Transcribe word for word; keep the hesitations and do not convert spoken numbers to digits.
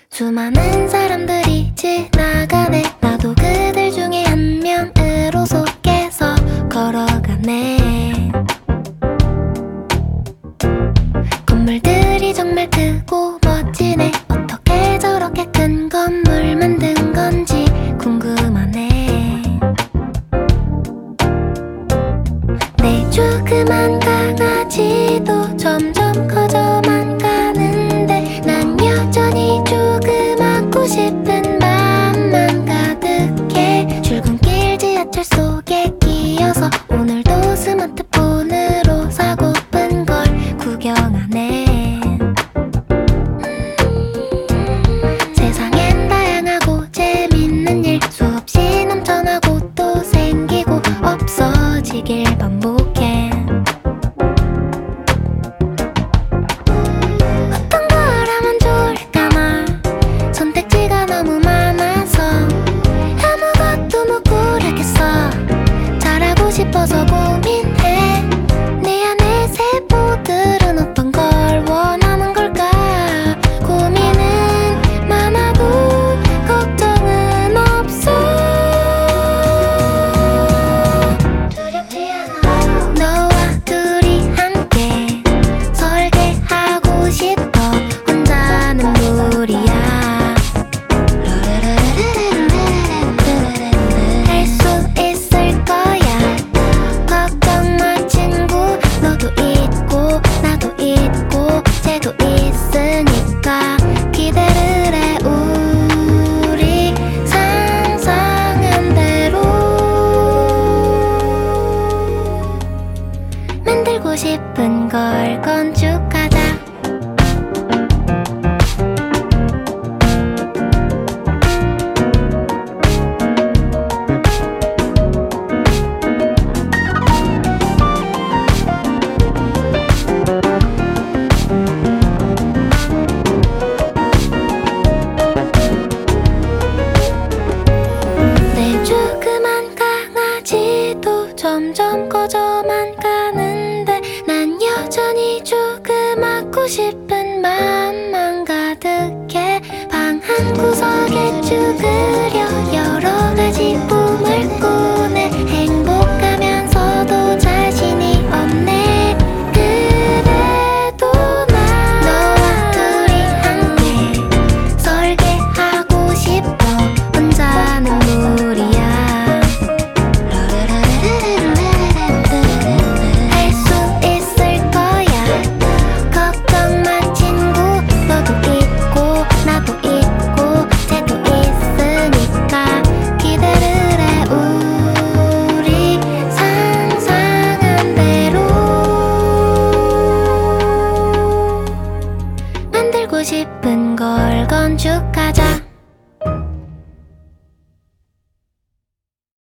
수많은 사람들이 지나가네. 나도 그들 중에 한 명으로 속에서 걸어가네. 건물들이 정말 크고 멋지네. 어떻게 저렇게 큰 건물 만든 건지 궁금하네. 내 조그만 강아지도 점점 커져만 가는데 난 여전히 조그맣고 싶은 마음만 가득해. 출근길 지하철 속에 끼어서 오늘도 스마트폰으로 사고픈 걸 구경하네. 세상엔 다양하고 재밌는 일 수없이 넘쳐나고 또 생기고 없어지길 반복해. 어떤 걸 하면 좋을까나 선택지가 너무 많아서 아무것도 못 고르겠어. 잘하고 싶어서 고민해. 내 안의 세포들은 어떤 걸 원하는 걸까. 고민은 많아도 걱정은 없어. 두렵지 않아. 너와 둘이 함께 설계하고 싶어. 혼자는 무리야. 할 수 있을 거야. 걱정 마 친구. 너도 있고 나도 있고 쟤도 있으니까 기대를 해. 우리 상상한 대로 만들고 싶은 걸 건축하자. 내 조그만 강아지도 점점 커져만 가는데 난 여전히 조그맣고 싶은 마음만 가득해. 방 한 구석에 쭈그려 여러 가지 꿈을 꾸네. 행복하면서도 자신이 없네. 그래도 난 너와 둘이 함께 설계하고 싶어. 혼자는 무리야. 할 수 있을 거야. 걱정 마 친구. 너도 있고 나도 있고 쟤도 있으니까 기대를 해. 우리 상상한 대로 만들고 싶은 걸 건축하자.